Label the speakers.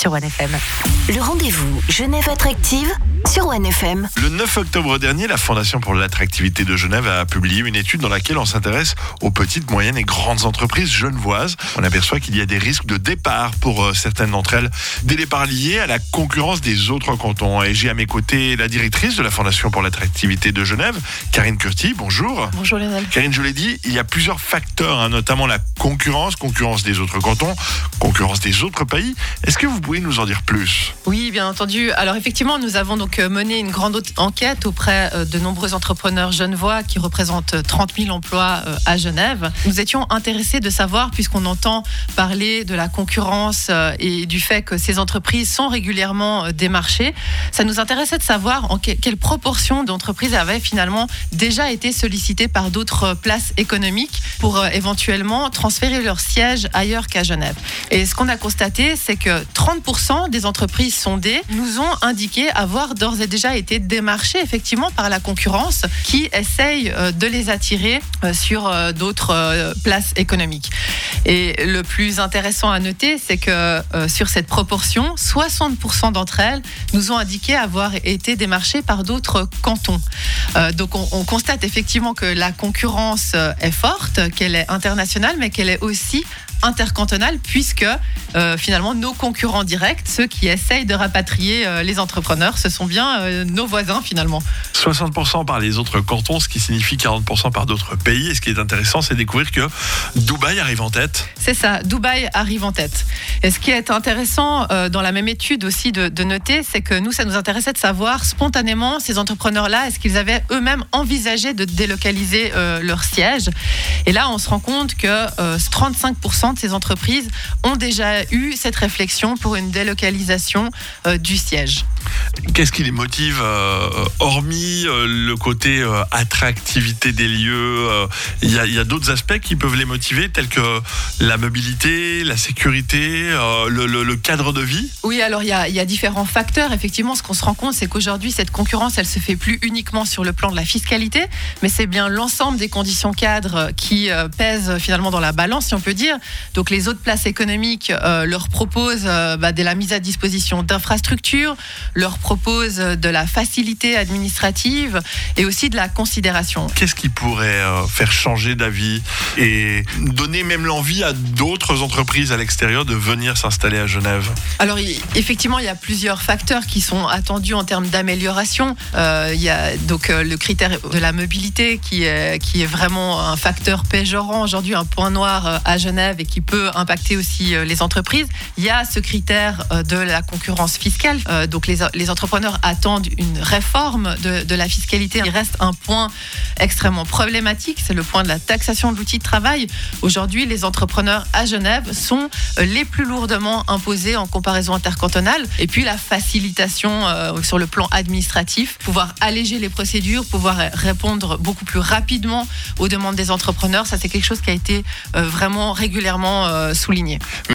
Speaker 1: sur OneFM.
Speaker 2: Le rendez-vous Genève Attractive sur OneFM.
Speaker 3: Le 9 octobre dernier, la Fondation pour l'attractivité de Genève a publié une étude dans laquelle on s'intéresse aux petites, moyennes et grandes entreprises genevoises. On aperçoit qu'il y a des risques de départ pour certaines d'entre elles. Des départs liés à la concurrence des autres cantons. Et j'ai à mes côtés la directrice de la Fondation pour l'attractivité de Genève, Karine Curti. Bonjour.
Speaker 1: Bonjour Lionel.
Speaker 3: Karine, je l'ai dit, il y a plusieurs facteurs, notamment la concurrence des autres cantons, concurrence des autres pays. Est-ce que vous pouvez nous en dire plus ?
Speaker 4: Oui, bien entendu. Alors effectivement, nous avons donc mené une grande enquête auprès de nombreux entrepreneurs genevois qui représentent 30 000 emplois à Genève. Nous étions intéressés de savoir, puisqu'on entend parler de la concurrence et du fait que ces entreprises sont régulièrement démarchées, ça nous intéressait de savoir en quelle proportion d'entreprises avaient finalement déjà été sollicitées par d'autres places économiques pour éventuellement transférer leur siège ailleurs qu'à Genève. Et ce qu'on a constaté, c'est que 30% des entreprises sondées nous ont indiqué avoir d'ores et déjà été démarchées effectivement par la concurrence qui essaye de les attirer sur d'autres places économiques. Et le plus intéressant à noter, c'est que sur cette proportion, 60% d'entre elles nous ont indiqué avoir été démarchées par d'autres cantons. Donc on constate effectivement que la concurrence est forte, qu'elle est internationale, mais qu'elle est aussi intercantonale, puisque finalement nos concurrents directs, ceux qui essayent de rapatrier les entrepreneurs, ce sont bien nos voisins finalement.
Speaker 3: 60% par les autres cantons, ce qui signifie 40% par d'autres pays. Et ce qui est intéressant, c'est de découvrir que Dubaï arrive en tête.
Speaker 4: C'est ça, Dubaï arrive en tête. Et ce qui est intéressant dans la même étude aussi de noter, c'est que nous, ça nous intéressait de savoir spontanément, ces entrepreneurs-là, est-ce qu'ils avaient eux-mêmes envisagé de délocaliser leur siège. Et là, on se rend compte que 35% de ces entreprises ont déjà eu cette réflexion pour une délocalisation du siège.
Speaker 3: Qu'est-ce qui les motive, hormis le côté attractivité des lieux, il y a d'autres aspects qui peuvent les motiver, tels que la mobilité, la sécurité, le cadre de vie?
Speaker 4: Oui, alors il y a différents facteurs. Effectivement, ce qu'on se rend compte, c'est qu'aujourd'hui, cette concurrence, elle se fait plus uniquement sur le plan de la fiscalité, mais c'est bien l'ensemble des conditions cadres qui pèsent finalement dans la balance, si on peut dire. Donc les autres places économiques leur proposent de la mise à disposition d'infrastructures, leur proposent de la facilité administrative et aussi de la considération.
Speaker 3: Qu'est-ce qui pourrait faire changer d'avis et donner même l'envie à d'autres entreprises à l'extérieur de venir s'installer à Genève?
Speaker 4: Alors effectivement, il y a plusieurs facteurs qui sont attendus en termes d'amélioration. Il y a donc le critère de la mobilité qui est vraiment un facteur péjorant aujourd'hui, un point noir à Genève et qui peut impacter aussi les entreprises. Il y a ce critère de la concurrence fiscale. Donc les entrepreneurs attendent une réforme de la fiscalité. Il reste un point extrêmement problématique, c'est le point de la taxation de l'outil de travail. Aujourd'hui, les entrepreneurs à Genève sont les plus lourdement imposés en comparaison intercantonale. Et puis la facilitation sur le plan administratif, pouvoir alléger les procédures, pouvoir répondre beaucoup plus rapidement aux demandes des entrepreneurs, ça c'est quelque chose qui a été vraiment régulièrement souligné.